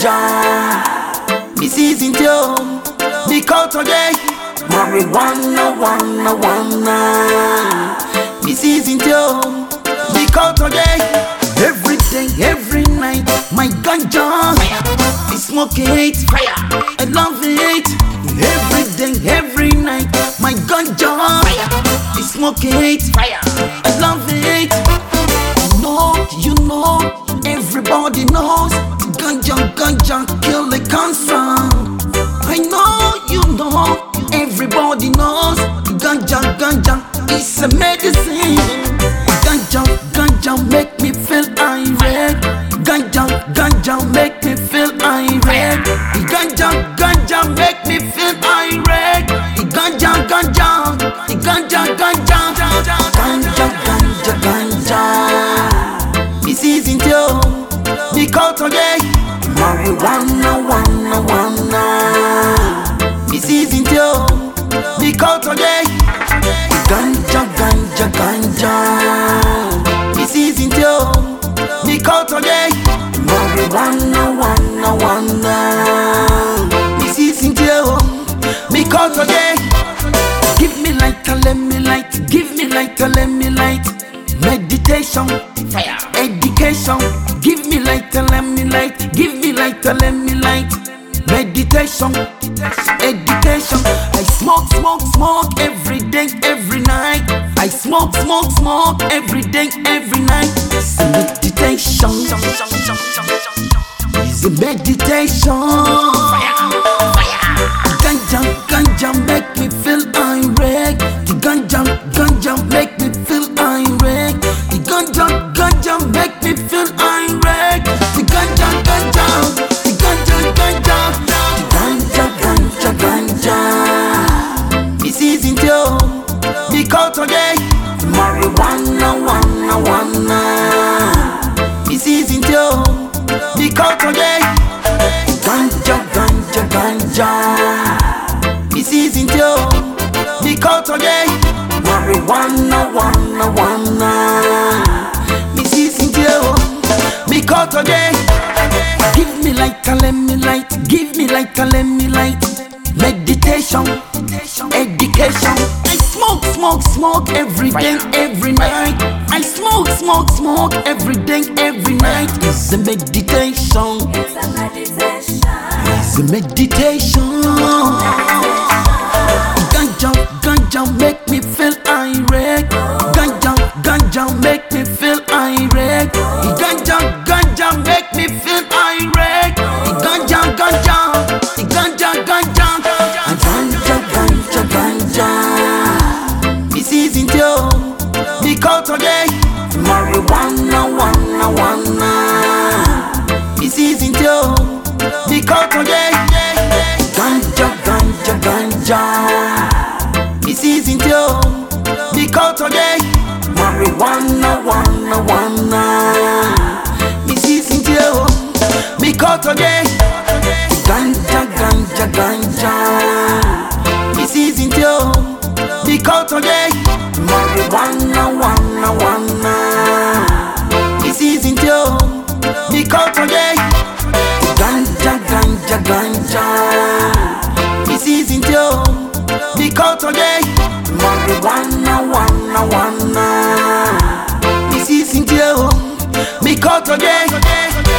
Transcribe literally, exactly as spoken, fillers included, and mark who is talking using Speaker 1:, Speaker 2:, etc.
Speaker 1: ganja. This isn't you, because today marijuana, wanna, wanna. This isn't you, because today every day, every night, my ganja is smoking it, fire. I love it. Every day, every night, my ganja is smoking it, fire. I love it. You know, you know, everybody knows ganja, ganja kill the cancer. I know, you know, everybody knows ganja, ganja is a medicine. Ganja, ganja make me feel irate. Ganja, ganja make me feel irate. Ganja, ganja make me feel irate. Ganja, ganja, ganja, ganja, ganja, ganja, ganja. This isn't you, because today marijuana, wanna, wanna. This isn't you, because today ganja, ganja, ganja. This isn't you, because today marijuana, wanna, wanna. This isn't you, because today give me light, let me light. Give me light, let me light. Meditation, fire, education. Give me light, let me light. Give me light, let me light. Meditation, education. I smoke, smoke, smoke every day, every night. I smoke, smoke, smoke every day, every night. It's a meditation. It's a meditation. Ganja, ganja make me feel irate. The ganja, ganja make me feel irate. The ganja, ganja make me feel irate. The ganja, ganja, the ganja, ganja, the ganja, ganja, ganja. This isn't you, because today marijuana, wanna, wanna. This isn't you, because today ganja, ganja, ganja. This isn't you, because today marijuana, wanna, wanna. This isn't you, because today give me light, let me light. Give me light, let me light. Meditation, education. I smoke, smoke, smoke every day, every night. I smoke, smoke, smoke every day, every night. It's a meditation.
Speaker 2: It's a meditation.
Speaker 1: It's a meditation. Ganja, ganja make me feel irate. Ganja, ganja make me feel irate. Ganja, ganja make me feel irate. Ganja, ganja, ganja, ganja, ganja, ganja, ganja. This isn't you, because today marijuana, wanna, wanna. This isn't you, because today ganja, ganja, ganja. This isn't you, because today marijuana, wanna, wanna. This isn't you, because today ganja, ganja, ganja. This isn't you, because today marijuana, wanna, wanna. This isn't you, because today ganja, ganja, ganja. This isn't you, because today marijuana, wanna, wanna. This isn't you, because today